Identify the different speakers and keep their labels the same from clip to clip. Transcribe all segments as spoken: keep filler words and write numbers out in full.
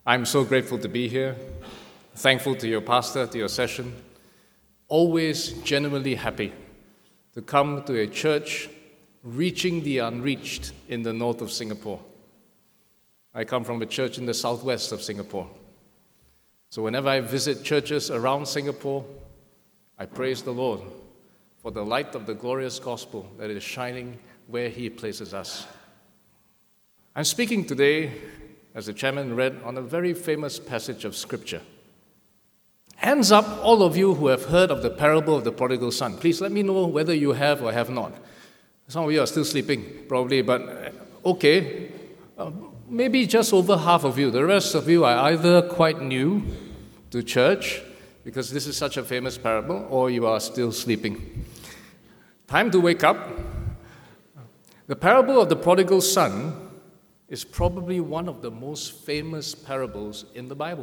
Speaker 1: I'm so grateful to be here, thankful to your pastor, to your session, always genuinely happy to come to a church reaching the unreached in the north of Singapore. I come from a church in the southwest of Singapore. So whenever I visit churches around Singapore, I praise the Lord for the light of the glorious gospel that is shining where He places us. I'm speaking today, as the chairman read, on a very famous passage of Scripture. Hands up, all of you who have heard of the parable of the prodigal son. Please let me know whether you have or have not. Some of you are still sleeping, probably, but okay. Uh, maybe just over half of you. The rest of you are either quite new to church, because this is such a famous parable, or you are still sleeping. Time to wake up. The parable of the prodigal son is probably one of the most famous parables in the Bible.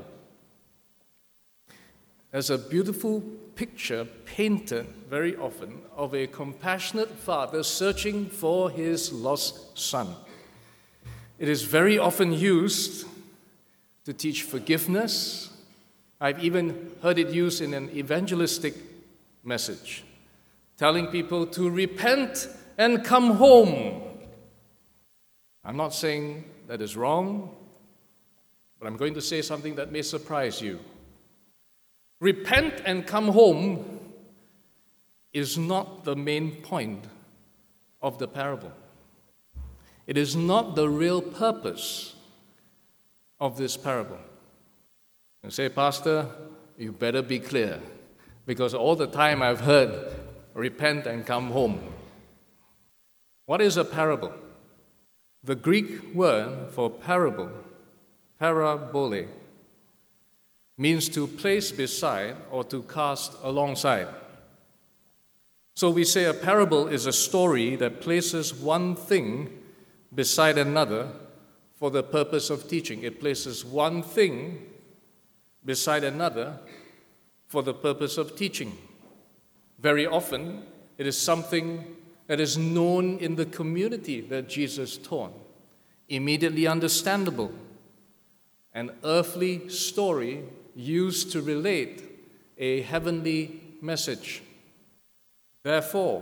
Speaker 1: There's a beautiful picture painted very often of a compassionate father searching for his lost son. It is very often used to teach forgiveness. I've even heard it used in an evangelistic message, telling people to repent and come home. I'm not saying that is wrong, but I'm going to say something that may surprise you. Repent and come home is not the main point of the parable. It is not the real purpose of this parable. You say, Pastor, you better be clear, because all the time I've heard, repent and come home. What is a parable? The Greek word for parable, parabole, means to place beside or to cast alongside. So we say a parable is a story that places one thing beside another for the purpose of teaching. It places one thing beside another for the purpose of teaching. Very often, it is something that is known in the community that Jesus taught, immediately understandable, an earthly story used to relate a heavenly message. Therefore,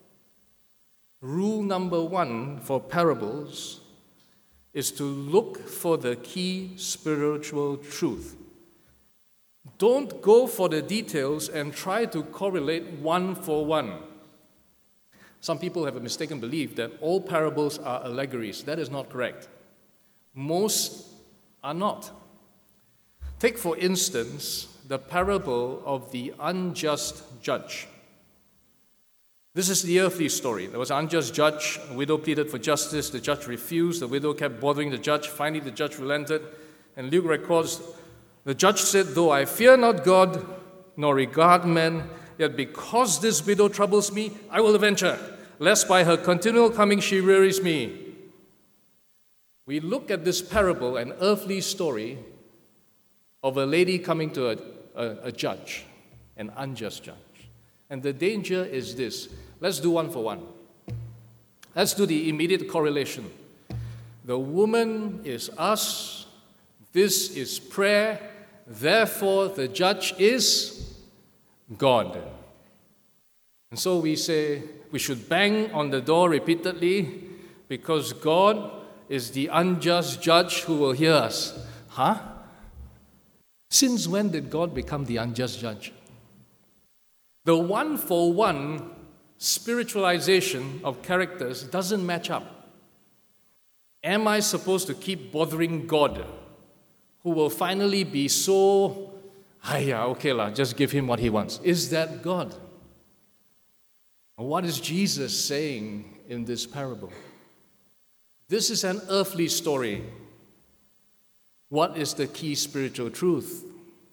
Speaker 1: rule number one for parables is to look for the key spiritual truth. Don't go for the details and try to correlate one for one. Some people have a mistaken belief that all parables are allegories. That is not correct. Most are not. Take, for instance, the parable of the unjust judge. This is the earthly story. There was an unjust judge. A widow pleaded for justice. The judge refused. The widow kept bothering the judge. Finally, the judge relented. And Luke records, the judge said, though I fear not God, nor regard men, yet because this widow troubles me, I will avenge her, lest by her continual coming she wearies me. We look at this parable, an earthly story of a lady coming to a, a, a judge, an unjust judge. And the danger is this. Let's do one for one. Let's do the immediate correlation. The woman is us. This is prayer. Therefore, the judge is God. And so we say we should bang on the door repeatedly because God is the unjust judge who will hear us. Huh? Since when did God become the unjust judge? The one-for-one spiritualization of characters doesn't match up. Am I supposed to keep bothering God, who will finally be so, ah, yeah, okay lah, just give him what he wants? Is that God? What is Jesus saying in this parable? This is an earthly story. What is the key spiritual truth?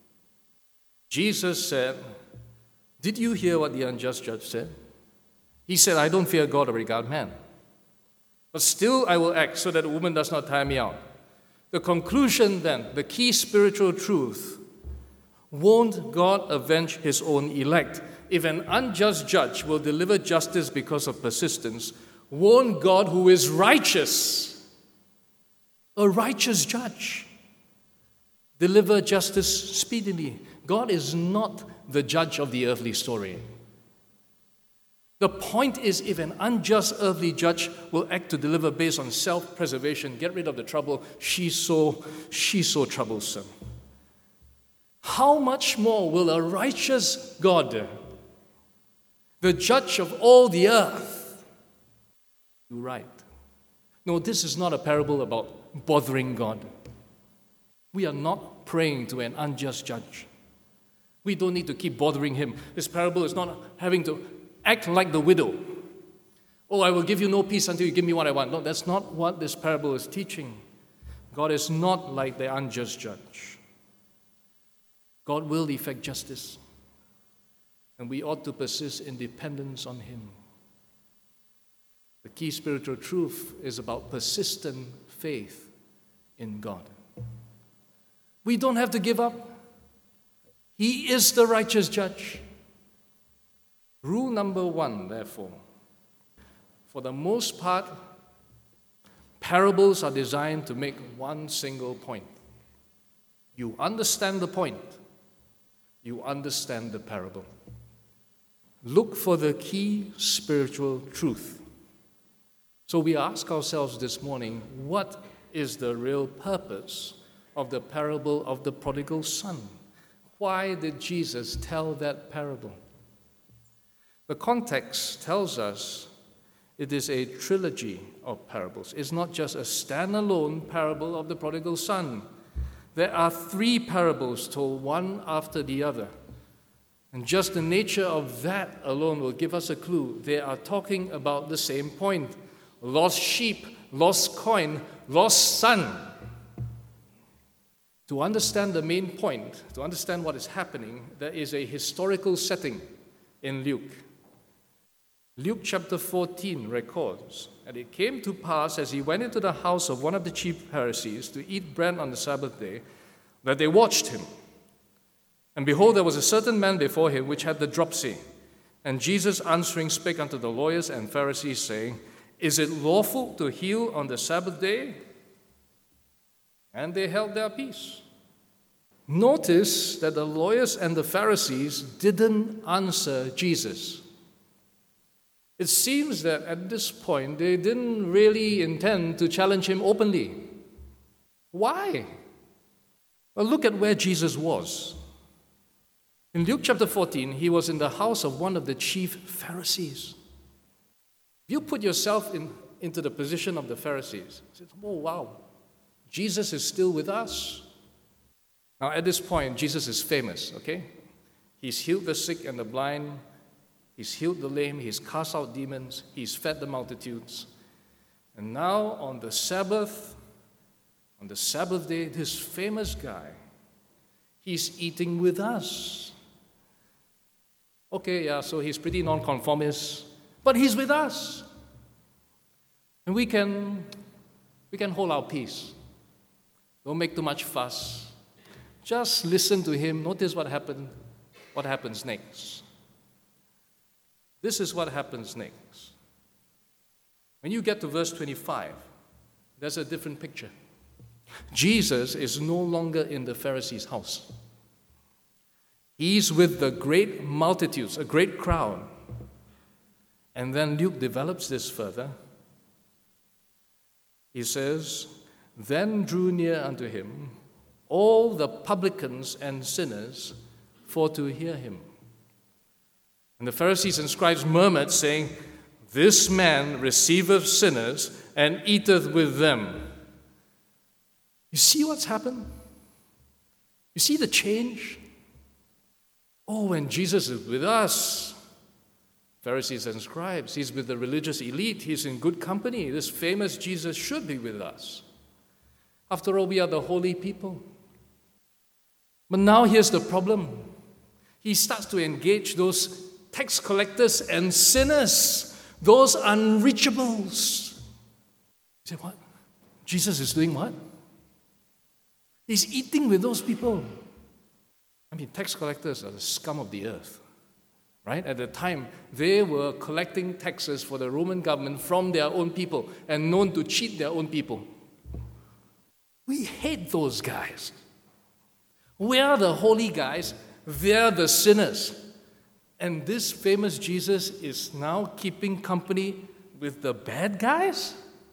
Speaker 1: Jesus said, did you hear what the unjust judge said? He said, I don't fear God or regard man, but still I will act so that a woman does not tire me out. The conclusion then, the key spiritual truth, won't God avenge his own elect? If an unjust judge will deliver justice because of persistence, won't God, who is righteous, a righteous judge, deliver justice speedily. God is not the judge of the earthly story. The point is, if an unjust earthly judge will act to deliver based on self-preservation, get rid of the trouble, she's so, she's so troublesome. How much more will a righteous God, the judge of all the earth, do right? No, this is not a parable about bothering God. We are not praying to an unjust judge. We don't need to keep bothering him. This parable is not having to act like the widow. Oh, I will give you no peace until you give me what I want. No, that's not what this parable is teaching. God is not like the unjust judge. God will effect justice, and we ought to persist in dependence on him. The key spiritual truth is about persistent faith in God. We don't have to give up. He is the righteous judge. Rule number one, therefore, for the most part, parables are designed to make one single point. You understand the point, you understand the parable. Look for the key spiritual truth. So we ask ourselves this morning, what is the real purpose of the parable of the prodigal son? Why did Jesus tell that parable? The context tells us it is a trilogy of parables. It's not just a standalone parable of the prodigal son. There are three parables told one after the other. And just the nature of that alone will give us a clue. They are talking about the same point. Lost sheep, lost coin, lost son. To understand the main point, to understand what is happening, there is a historical setting in Luke. Luke chapter fourteen records, and it came to pass as he went into the house of one of the chief Pharisees to eat bread on the Sabbath day, that they watched him. And behold, there was a certain man before him which had the dropsy. And Jesus answering spake unto the lawyers and Pharisees, saying, Is it lawful to heal on the Sabbath day? And they held their peace. Notice that the lawyers and the Pharisees didn't answer Jesus. It seems that at this point, they didn't really intend to challenge him openly. Why? Well, look at where Jesus was. In Luke chapter fourteen, he was in the house of one of the chief Pharisees. If you put yourself in, into the position of the Pharisees, you say, oh, wow, Jesus is still with us. Now, at this point, Jesus is famous, okay? He's healed the sick and the blind. He's healed the lame, he's cast out demons, he's fed the multitudes. And now on the Sabbath, on the Sabbath day, this famous guy, he's eating with us. Okay, yeah, so he's pretty nonconformist, but he's with us. And we can, we can hold our peace. Don't make too much fuss. Just listen to him. Notice what happened, what happens next. This is what happens next. When you get to verse twenty-five, there's a different picture. Jesus is no longer in the Pharisees' house. He's with the great multitudes, a great crowd. And then Luke develops this further. He says, Then drew near unto him all the publicans and sinners for to hear him. And the Pharisees and scribes murmured, saying, This man receiveth sinners and eateth with them. You see what's happened? You see the change? Oh, when Jesus is with us, Pharisees and scribes, he's with the religious elite, he's in good company. This famous Jesus should be with us. After all, we are the holy people. But now here's the problem. He starts to engage those tax collectors and sinners, those unreachables. You say, what? Jesus is doing what? He's eating with those people. I mean, tax collectors are the scum of the earth, right? At the time, they were collecting taxes for the Roman government from their own people and known to cheat their own people. We hate those guys. We're the holy guys, they're the sinners. And this famous Jesus is now keeping company with the bad guys?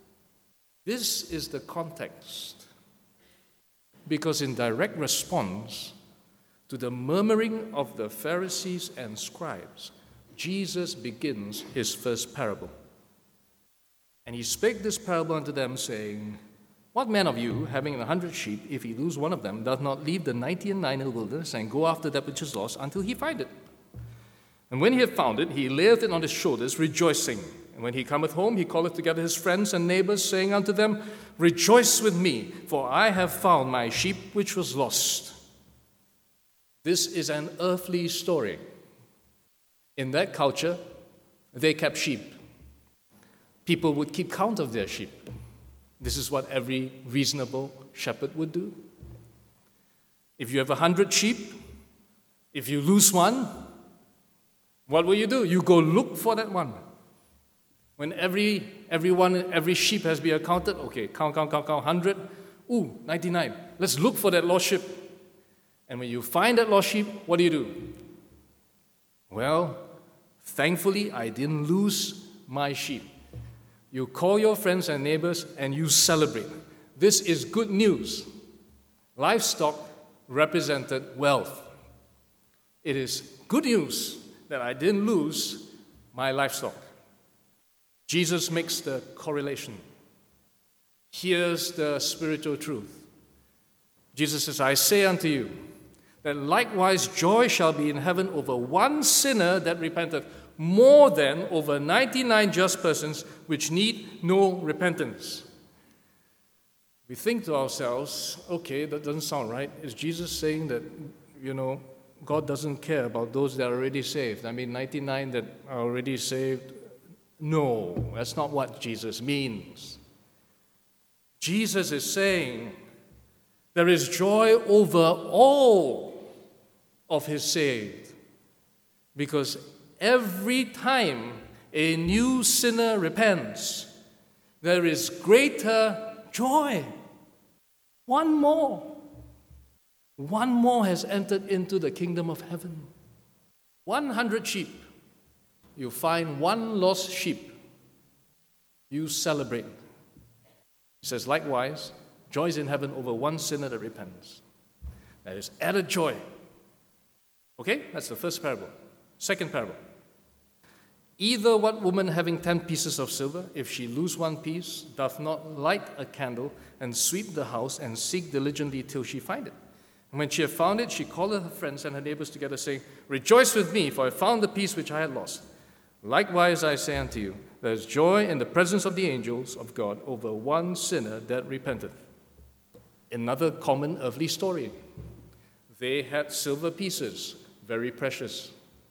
Speaker 1: This is the context. Because in direct response to the murmuring of the Pharisees and scribes, Jesus begins his first parable. And he spake this parable unto them, saying, What man of you, having a hundred sheep, if he lose one of them, doth not leave the ninety and nine in the wilderness, and go after that which is lost, until he find it? And when he had found it, he layeth it on his shoulders, rejoicing. And when he cometh home, he calleth together his friends and neighbors, saying unto them, Rejoice with me, for I have found my sheep which was lost. This is an earthly story. In that culture, they kept sheep. People would keep count of their sheep. This is what every reasonable shepherd would do. If you have a hundred sheep, if you lose one, what will you do? You go look for that one. When every everyone, every sheep has been accounted, okay, count, count, count, count, one hundred. Ooh, ninety-nine. Let's look for that lost sheep. And when you find that lost sheep, what do you do? Well, thankfully, I didn't lose my sheep. You call your friends and neighbors and you celebrate. This is good news. Livestock represented wealth. It is good news that I didn't lose my livestock. Jesus makes the correlation. Here's the spiritual truth. Jesus says, I say unto you, that likewise joy shall be in heaven over one sinner that repenteth, more than over ninety-nine just persons which need no repentance. We think to ourselves, okay, that doesn't sound right. Is Jesus saying that, you know, God doesn't care about those that are already saved? I mean, ninety-nine that are already saved? No, that's not what Jesus means. Jesus is saying there is joy over all of his saved, because every time a new sinner repents, there is greater joy. One more. One more has entered into the kingdom of heaven. One hundred sheep. You find one lost sheep. You celebrate. He says, likewise, joy is in heaven over one sinner that repents. That is added joy. Okay, that's the first parable. Second parable. Either what woman having ten pieces of silver, if she lose one piece, doth not light a candle and sweep the house and seek diligently till she find it? And when she had found it, she called her friends and her neighbors together, saying, Rejoice with me, for I found the piece which I had lost. Likewise I say unto you, there is joy in the presence of the angels of God over one sinner that repenteth. Another common earthly story. They had silver pieces, very precious.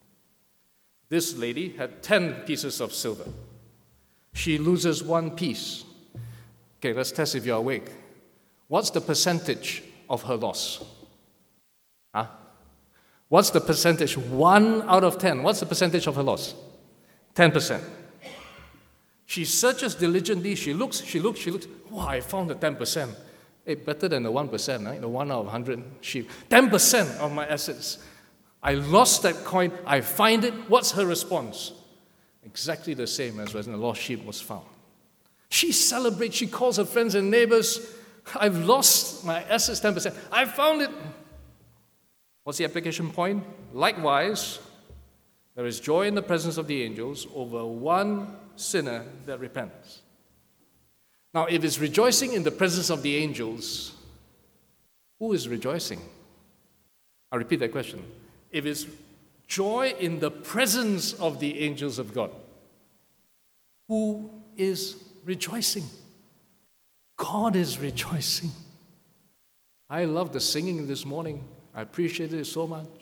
Speaker 1: This lady had ten pieces of silver. She loses one piece. Okay, let's test if you're awake. What's the percentage of her loss? Huh? What's the percentage? One out of ten. What's the percentage of her loss? Ten percent. She searches diligently. She looks, she looks, she looks. Wow, I found the ten percent. Hey, better than the one percent, right? The one out of one hundred sheep. ten percent of my assets. I lost that coin. I find it. What's her response? Exactly the same as when the lost sheep was found. She celebrates. She calls her friends and neighbors. I've lost my assets ten percent. I found it. What's the application point? Likewise, there is joy in the presence of the angels over one sinner that repents. Now, if it's rejoicing in the presence of the angels, who is rejoicing? I'll repeat that question. If it's joy in the presence of the angels of God, who is rejoicing? God is rejoicing. I love the singing this morning. I appreciated it so much.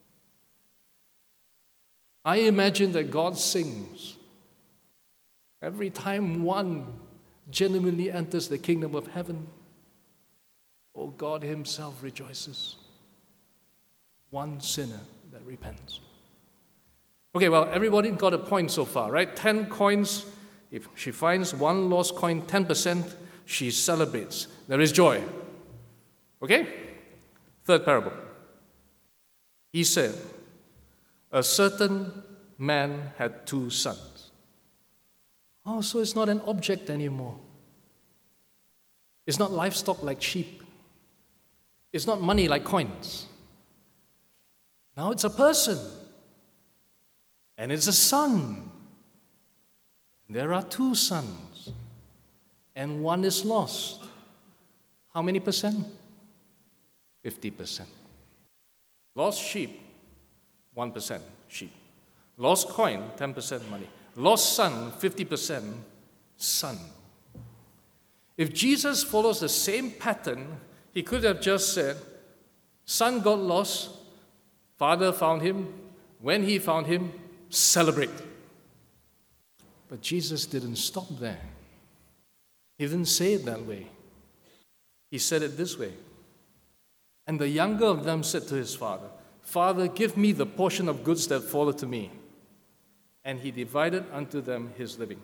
Speaker 1: I imagine that God sings every time one genuinely enters the kingdom of heaven. Oh, God himself rejoices. One sinner that repents. Okay, well, everybody got a point so far, right? Ten coins. If she finds one lost coin, ten percent, she celebrates. There is joy. Okay? Third parable. He said, a certain man had two sons. Oh, so it's not an object anymore. It's not livestock like sheep. It's not money like coins. Now it's a person. And it's a son. There are two sons. And one is lost. How many percent? fifty percent. Lost sheep, one percent sheep. Lost coin, ten percent money. Lost son, fifty percent son. If Jesus follows the same pattern, he could have just said, son got lost, father found him. When he found him, celebrate. But Jesus didn't stop there. He didn't say it that way. He said it this way. And the younger of them said to his father, Father, give me the portion of goods that falleth to me. And he divided unto them his living.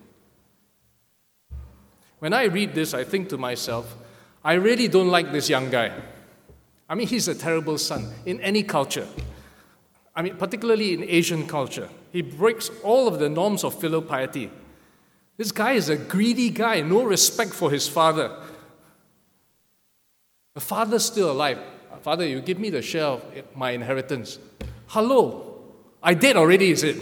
Speaker 1: When I read this, I think to myself, I really don't like this young guy. I mean, he's a terrible son in any culture. I mean, particularly in Asian culture. He breaks all of the norms of filial piety. This guy is a greedy guy, no respect for his father. The father's still alive. Father, you give me the share of my inheritance. Hello, I did already, is it?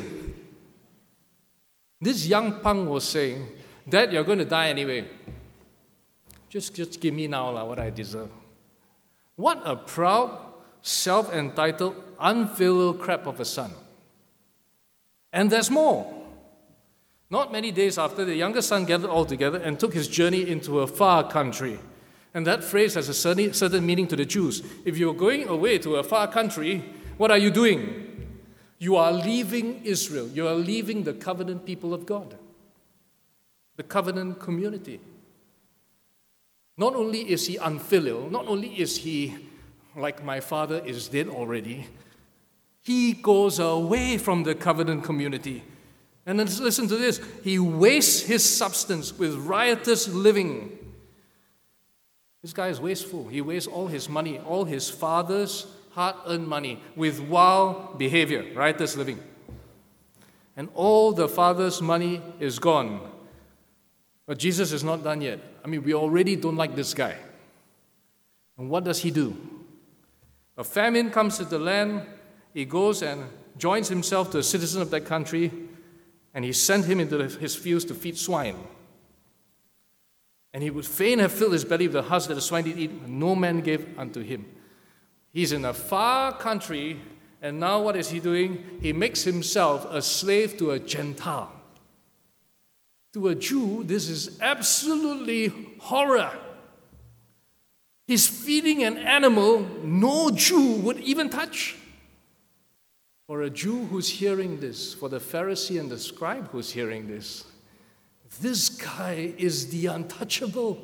Speaker 1: This young punk was saying, Dad, you're going to die anyway. Just, just give me now lah, what I deserve. What a proud, self-entitled, unfilial crap of a son. And there's more. Not many days after, the younger son gathered all together and took his journey into a far country. And that phrase has a certain meaning to the Jews. If you're going away to a far country, what are you doing? You are leaving Israel. You are leaving the covenant people of God, the covenant community. Not only is he unfilial, not only is he, like my father is dead already, he goes away from the covenant community. And then listen to this. He wastes his substance with riotous living. This guy is wasteful. He wastes all his money, all his father's hard-earned money with wild behavior, riotous living. And all the father's money is gone. But Jesus is not done yet. I mean, we already don't like this guy. And what does he do? A famine comes to the land. He goes and joins himself to a citizen of that country, and he sent him into his fields to feed swine. And he would fain have filled his belly with the husk that the swine did eat, and no man gave unto him. He's in a far country, and now what is he doing? He makes himself a slave to a Gentile. To a Jew, this is absolutely horror. He's feeding an animal no Jew would even touch. For a Jew who's hearing this, for the Pharisee and the scribe who's hearing this, this guy is the untouchable.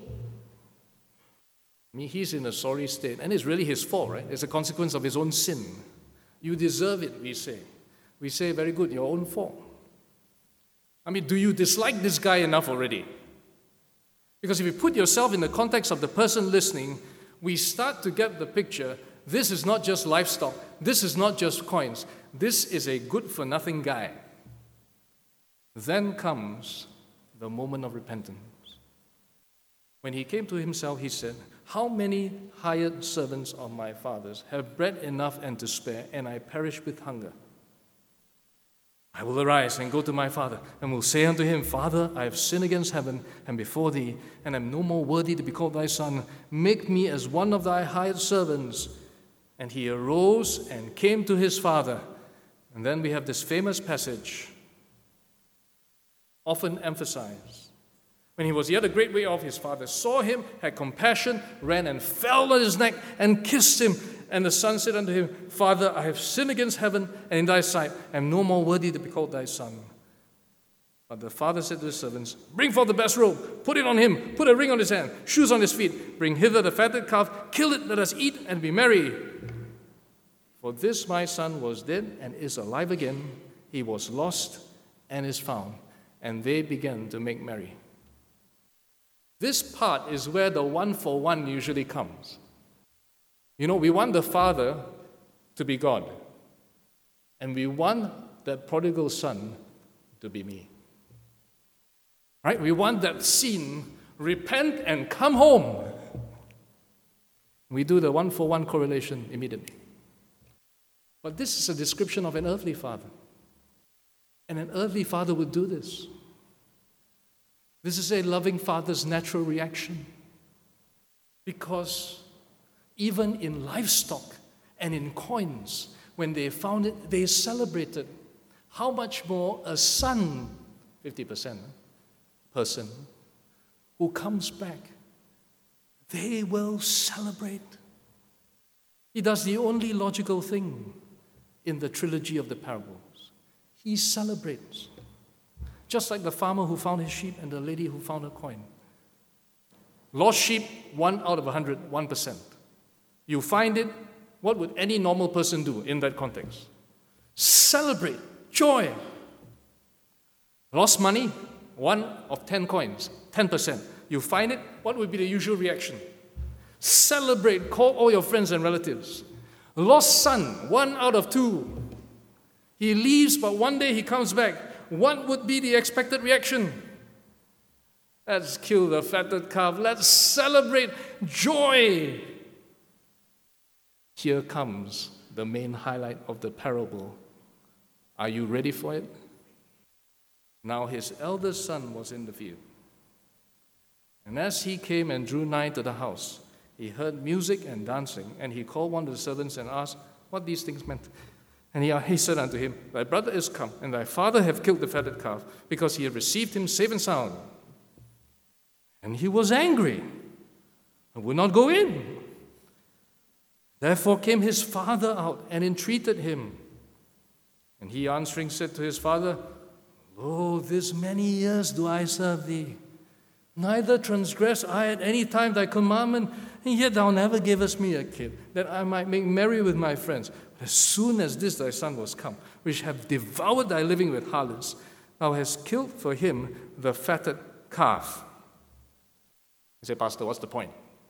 Speaker 1: I mean, he's in a sorry state, and it's really his fault, right? It's a consequence of his own sin. You deserve it, we say. We say, very good, your own fault. I mean, do you dislike this guy enough already? Because if you put yourself in the context of the person listening, we start to get the picture. This is not just livestock. This is not just coins. This is a good-for-nothing guy. Then comes the moment of repentance. When he came to himself, he said, how many hired servants of my father's have bread enough and to spare, and I perish with hunger? I will arise and go to my father, and will say unto him, Father, I have sinned against heaven and before thee, and am no more worthy to be called thy son. Make me as one of thy hired servants. And he arose and came to his father. And then we have this famous passage, often emphasized. When he was yet a great way off, his father saw him, had compassion, ran and fell on his neck and kissed him. And the son said unto him, Father, I have sinned against heaven and in thy sight, and am no more worthy to be called thy son. But the father said to his servants, Bring forth the best robe, put it on him, put a ring on his hand, shoes on his feet, bring hither the fatted calf, kill it, let us eat and be merry. For this my son was dead and is alive again. He was lost and is found. And they began to make merry. This part is where the one for one usually comes. You know, we want the Father to be God, and we want that prodigal son to be me. Right? We want that scene, repent and come home. We do the one-for-one correlation immediately. But this is a description of an earthly father. And an earthly father would do this. This is a loving father's natural reaction. Because even in livestock and in coins, when they found it, they celebrated. How much more a son, fifty percent person, who comes back, they will celebrate. He does the only logical thing in the trilogy of the parables. He celebrates. Just like the farmer who found his sheep and the lady who found a coin. Lost sheep, one out of a hundred, one percent. You find it, what would any normal person do in that context? Celebrate, joy. Lost money, one of ten coins, ten percent. You find it, what would be the usual reaction? Celebrate, call all your friends and relatives. Lost son, one out of two. He leaves, but one day he comes back. What would be the expected reaction? Let's kill the fatted calf. Let's celebrate joy. Here comes the main highlight of the parable. Are you ready for it? Now his eldest son was in the field. And as he came and drew nigh to the house, he heard music and dancing, and he called one of the servants and asked what these things meant. And he, he said unto him, Thy brother is come, and thy father hath killed the fatted calf, because he had received him safe and sound. And he was angry, and would not go in. Therefore came his father out, and entreated him. And he answering said to his father, Lo, this many years do I serve thee. Neither transgress I at any time thy commandment, and yet thou never gavest me a kid, that I might make merry with my friends. But as soon as this thy son was come, which have devoured thy living with harlots, thou hast killed for him the fatted calf. You say, Pastor, what's the point?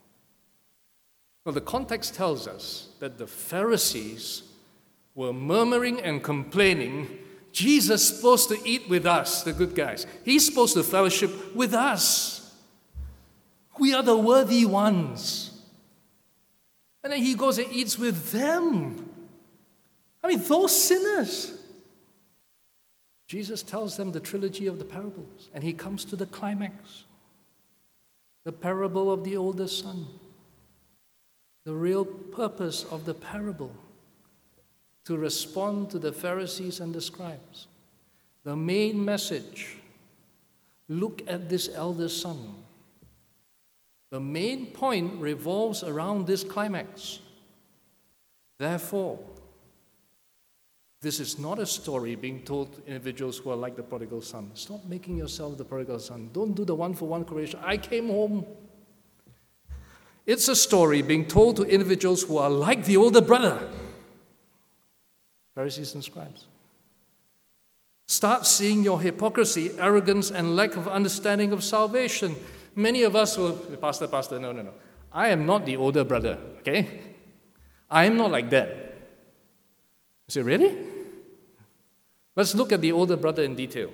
Speaker 1: Well, the context tells us that the Pharisees were murmuring and complaining. Jesus is supposed to eat with us, the good guys. He's supposed to fellowship with us. We are the worthy ones. And then he goes and eats with them. I mean, those sinners. Jesus tells them the trilogy of the parables, and he comes to the climax. The parable of the older son. The real purpose of the parable. To respond to the Pharisees and the scribes. The main message, look at this elder son. The main point revolves around this climax. Therefore, this is not a story being told to individuals who are like the prodigal son. Stop making yourself the prodigal son. Don't do the one-for-one correlation. I came home. It's a story being told to individuals who are like the older brother. Pharisees and scribes. Start seeing your hypocrisy, arrogance, and lack of understanding of salvation. Many of us will, Pastor, Pastor, no, no, no. I am not the older brother, okay? I am not like that. You say, really? Let's look at the older brother in detail.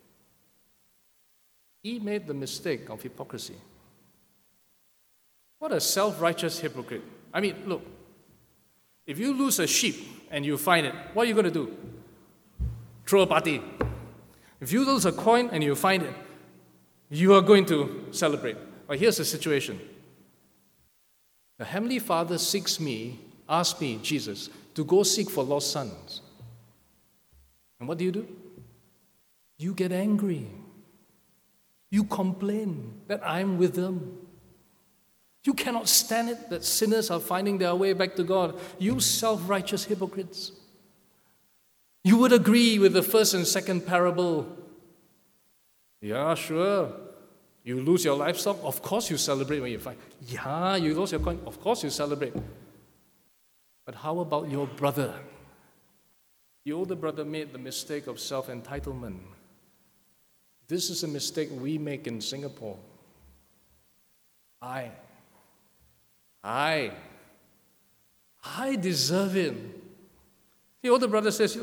Speaker 1: He made the mistake of hypocrisy. What a self-righteous hypocrite. I mean, look, if you lose a sheep and you find it, what are you going to do? Throw a party. If you lose a coin and you find it, you are going to celebrate. But here's the situation. The Heavenly Father seeks me, asks me, Jesus, to go seek for lost sons. And what do you do? You get angry. You complain that I'm with them. You cannot stand it that sinners are finding their way back to God. You self-righteous hypocrites. You would agree with the first and second parable. Yeah, sure. You lose your livestock, of course you celebrate when you find. Yeah, you lost your coin, of course you celebrate. But how about your brother? The older brother made the mistake of self-entitlement. This is a mistake we make in Singapore. I, I, I deserve it. The older brother says,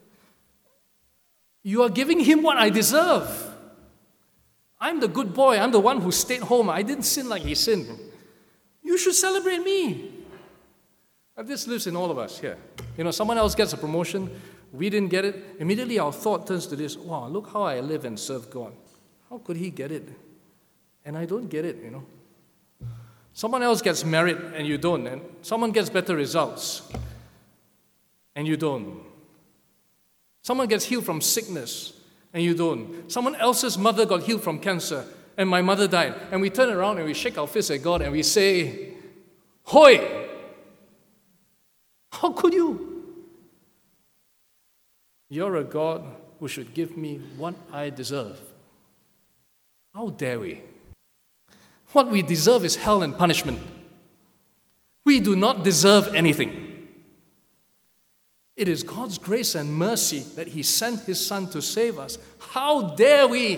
Speaker 1: you are giving him what I deserve. I'm the good boy. I'm the one who stayed home. I didn't sin like he sinned. You should celebrate me. And this lives in all of us here. You know, someone else gets a promotion. We didn't get it. Immediately our thought turns to this. Wow, look how I live and serve God. How could he get it? And I don't get it, you know. Someone else gets married and you don't. And someone gets better results and you don't. Someone gets healed from sickness and you don't. Someone else's mother got healed from cancer and my mother died. And we turn around and we shake our fists at God and we say, Hoi! How could you? You're a God who should give me what I deserve. How dare we? What we deserve is hell and punishment. We do not deserve anything. It is God's grace and mercy that He sent His Son to save us. How dare we?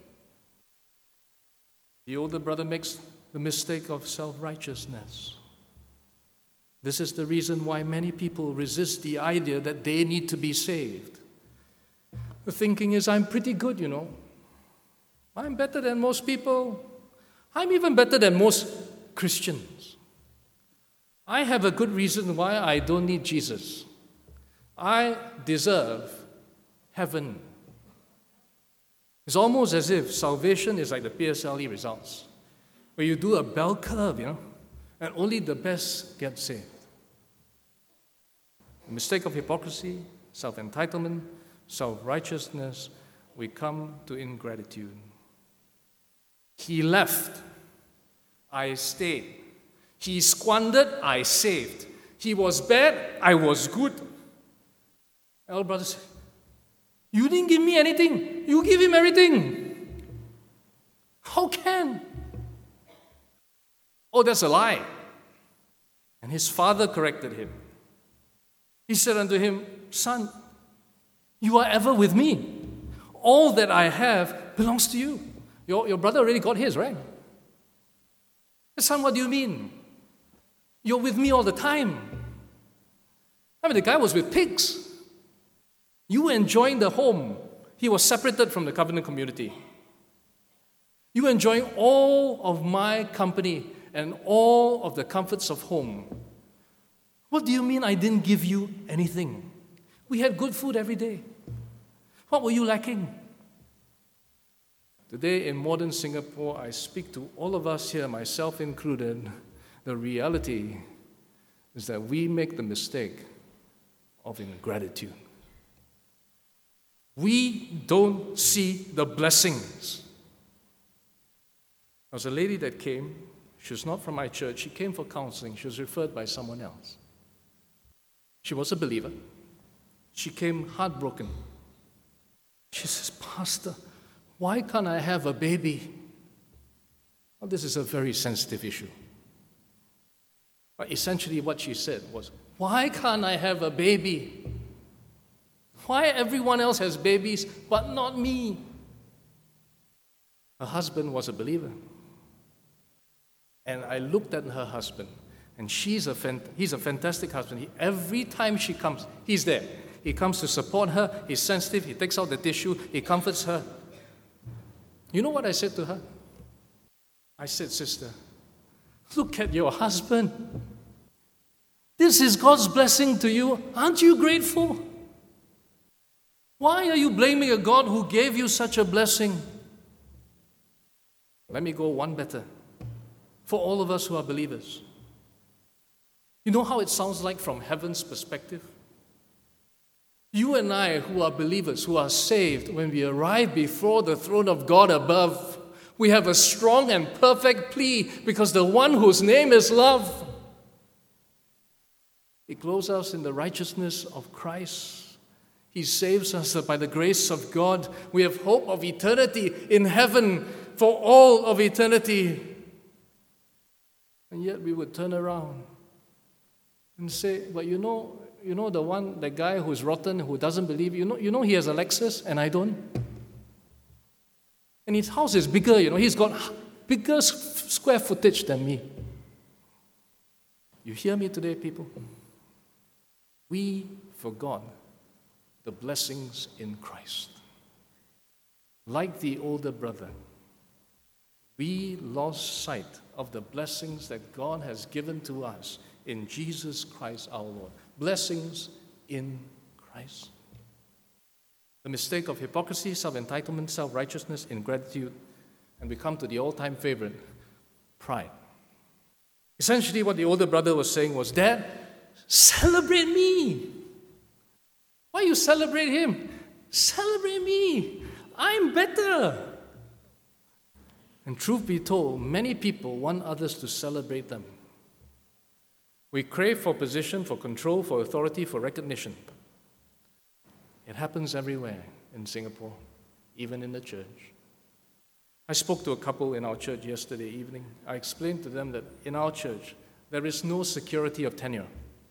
Speaker 1: The older brother makes the mistake of self-righteousness. This is the reason why many people resist the idea that they need to be saved. The thinking is, I'm pretty good, you know. I'm better than most people. I'm even better than most Christians. I have a good reason why I don't need Jesus. I deserve heaven. It's almost as if salvation is like the P S L E results, where you do a bell curve, you know, and only the best get saved. The mistake of hypocrisy, self-entitlement, self-righteousness, we come to ingratitude. He left, I stayed. He squandered, I saved. He was bad, I was good. Elder brother said, you didn't give me anything. You give him everything. How can? Oh, that's a lie. And his father corrected him. He said unto him, Son, you are ever with me. All that I have belongs to you. Your, your brother already got his, right? Son, what do you mean? You're with me all the time. I mean, the guy was with pigs. You were enjoying the home. He was separated from the covenant community. You were enjoying all of my company and all of the comforts of home. What do you mean I didn't give you anything? We had good food every day. What were you lacking? Today in modern Singapore, I speak to all of us here, myself included. The reality is that we make the mistake of ingratitude. We don't see the blessings. There was a lady that came. She was not from my church. She came for counseling. She was referred by someone else. She was a believer. She came heartbroken. She says, Pastor, why can't I have a baby? Well, this is a very sensitive issue. But essentially what she said was, why can't I have a baby? Why everyone else has babies, but not me? Her husband was a believer. And I looked at her husband, and she's a fant- he's a fantastic husband. He, every time she comes, he's there. He comes to support her. He's sensitive. He takes out the tissue. He comforts her. You know what I said to her? I said, Sister, look at your husband. This is God's blessing to you. Aren't you grateful? Why are you blaming a God who gave you such a blessing? Let me go one better. For all of us who are believers. You know how it sounds like from heaven's perspective? You and I who are believers, who are saved, when we arrive before the throne of God above, we have a strong and perfect plea because the one whose name is love, He clothes us in the righteousness of Christ. He saves us by the grace of God. We have hope of eternity in heaven for all of eternity. And yet we would turn around and say, but you know, you know the one, the guy who's rotten, who doesn't believe, you know, you know he has a Lexus and I don't? And his house is bigger, you know, he's got bigger s- square footage than me. You hear me today, people? we forgot the blessings in Christ. Like the older brother, we lost sight of the blessings that God has given to us in Jesus Christ our Lord. Blessings in Christ. The mistake of hypocrisy, self-entitlement, self-righteousness, ingratitude, and we come to the all-time favorite, pride. Essentially, what the older brother was saying was, Dad, celebrate me. Why you celebrate him? Celebrate me. I'm better. And truth be told, many people want others to celebrate them. We crave for position, for control, for authority, for recognition. It happens everywhere in Singapore, even in the church. I spoke to a couple in our church yesterday evening. I explained to them that in our church, there is no security of tenure.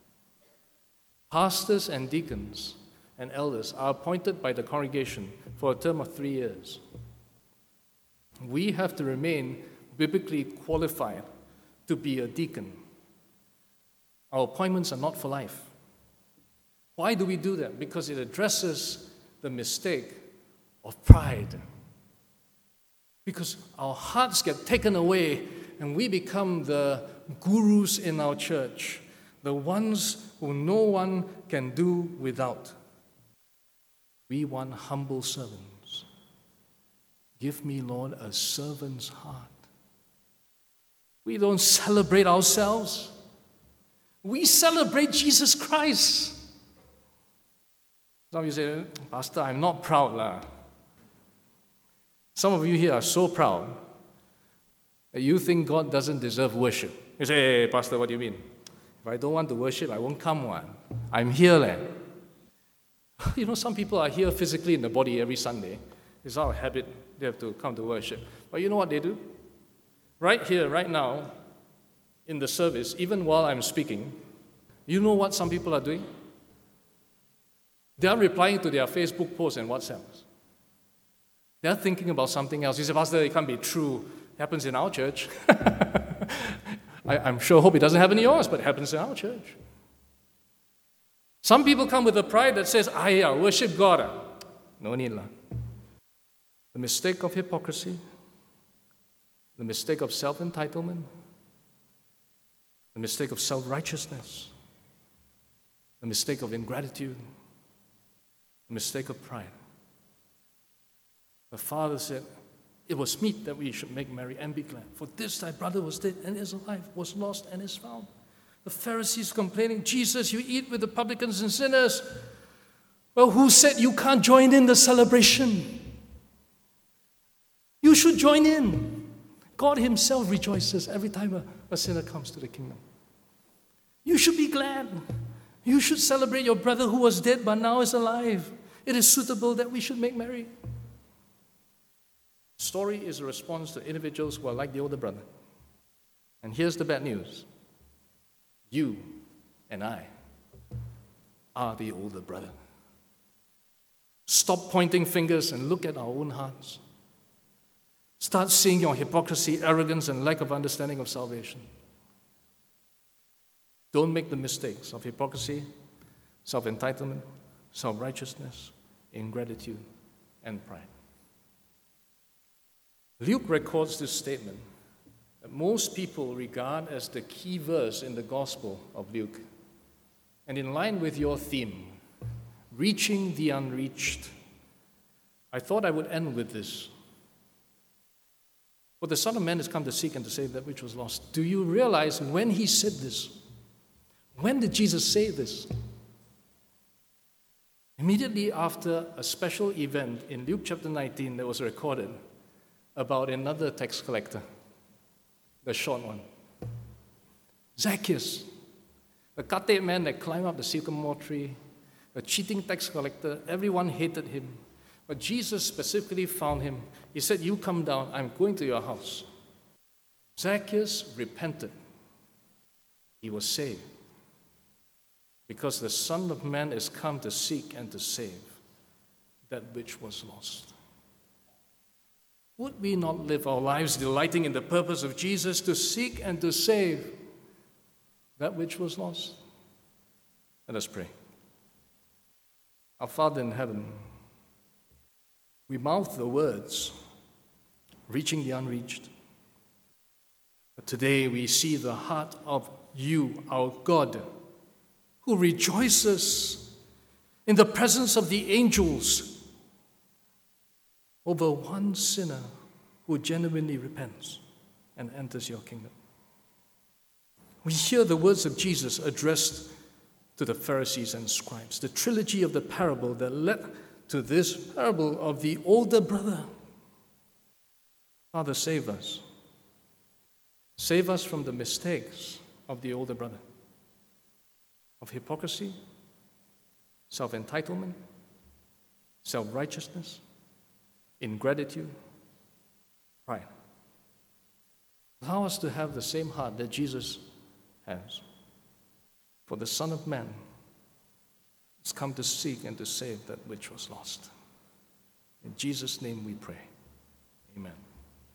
Speaker 1: Pastors and deacons and elders are appointed by the congregation for a term of three years. We have to remain biblically qualified to be a deacon. Our appointments are not for life. Why do we do that? Because it addresses the mistake of pride. Because our hearts get taken away and we become the gurus in our church, the ones who no one can do without. We want humble servants. Give me, Lord, a servant's heart. We don't celebrate ourselves. We celebrate Jesus Christ. Some of you say, Pastor, I'm not proud. lah. Some of you here are so proud that you think God doesn't deserve worship. You say, hey, Pastor, what do you mean? If I don't want to worship, I won't come one. I'm here. Leh. You know, some people are here physically in the body every Sunday. It's our habit. They have to come to worship. But you know what they do? Right here, right now, in the service, even while I'm speaking, you know what some people are doing? They are replying to their Facebook posts and WhatsApps. They are thinking about something else. You say, Pastor, it can't be true. It happens in our church. I, I'm sure, hope it doesn't happen in yours, but it happens in our church. Some people come with a pride that says, I uh, worship God. Uh. No need. La. The mistake of hypocrisy, the mistake of self-entitlement, the mistake of self-righteousness, the mistake of ingratitude, the mistake of pride. The father said, it was meet that we should make merry and be glad. For this thy brother was dead and is alive, was lost and is found. The Pharisees complaining, Jesus, you eat with the publicans and sinners. Well, who said you can't join in the celebration? You should join in. God himself rejoices every time a, a sinner comes to the kingdom. You should be glad. You should celebrate your brother who was dead but now is alive. It is suitable that we should make merry. The story is a response to individuals who are like the older brother. And here's the bad news. You and I are the older brother. Stop pointing fingers and look at our own hearts. Start seeing your hypocrisy, arrogance, and lack of understanding of salvation. Don't make the mistakes of hypocrisy, self-entitlement, self-righteousness, ingratitude, and pride. Luke records this statement that most people regard as the key verse in the Gospel of Luke. And in line with your theme, reaching the unreached, I thought I would end with this. For the Son of Man has come to seek and to save that which was lost. Do you realize when he said this? When did Jesus say this? Immediately after a special event in Luke chapter nineteen that was recorded about another tax collector, the short one. Zacchaeus, the cut-head man that climbed up the sycamore tree, a cheating tax collector, everyone hated him. But Jesus specifically found him. He said, you come down, I'm going to your house. Zacchaeus repented. He was saved. Because the Son of Man is come to seek and to save that which was lost. Would we not live our lives delighting in the purpose of Jesus to seek and to save that which was lost? Let us pray. Our Father in heaven, we mouth the words, reaching the unreached. But today we see the heart of you, our God, who rejoices in the presence of the angels over one sinner who genuinely repents and enters your kingdom. We hear the words of Jesus addressed to the Pharisees and scribes, the trilogy of the parable that led to this parable of the older brother. Father, save us. Save us from the mistakes of the older brother, of hypocrisy, self-entitlement, self-righteousness, ingratitude, pride. Allow us to have the same heart that Jesus has. For the Son of Man has come to seek and to save that which was lost. In Jesus' name we pray. Amen.